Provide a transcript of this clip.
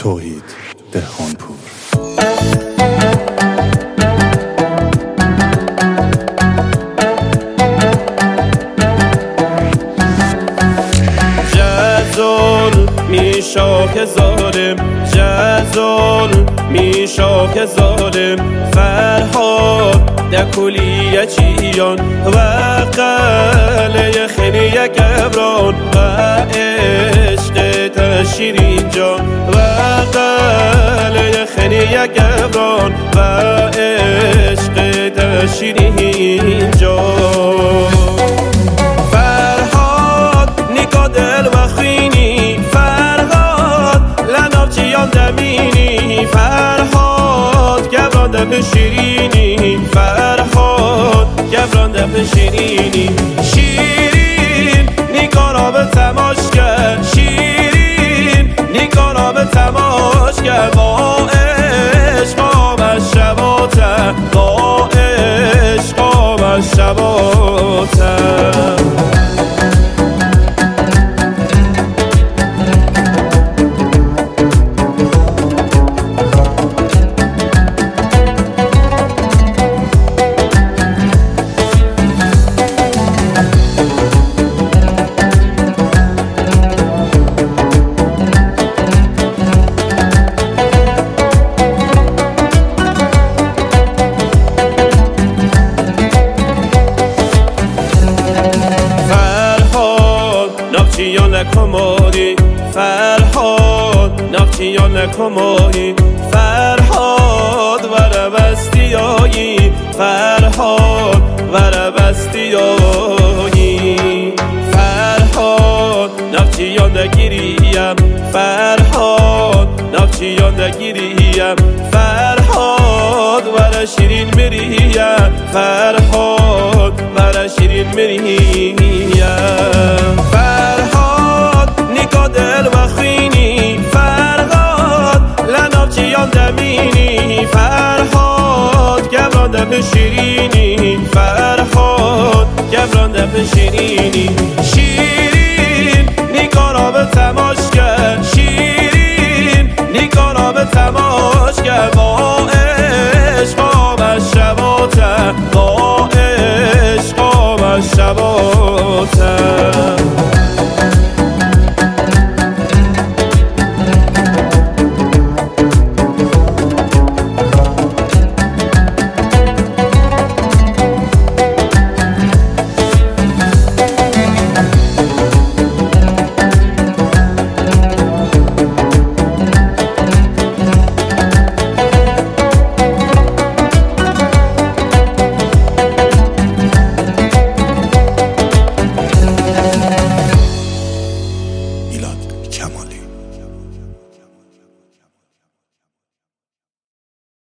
توحید دهقانپور. می شاه ظالم جزال می شاه ظالم فرهاد دکولی چیان و قله خنی گبران و عشق تشیرین جان و قله خنی گبران و عشق تشیرین جان فرهاد نیکا دل و خینی دمینی فرهاد گبران دم شیرینی فرهاد گبران دم شیرینی شیرین نیکارا به تماش کرد شیرین نیکارا به تماش کرد با عشقا و شباتم با عشقا و شباتم نکماری فرهاد نقچیا نکماری فرهاد ور بستیایی فرهاد ور بستیایی فرهاد نقچیا نگیریم فرهاد نقچیا نگیریم فرهاد ور شیرین مریم فرهاد ور شیرین مریم دل و خینی فرهاد لنابچیان دمینی فرهاد گبران دم شیرینی فرهاد گبران دم شیرینی شیرین نیکارا به تماش کرد شیرین نیکارا به تماش کرد با عشقا و شباتم با عشقا و شباتم کمالی.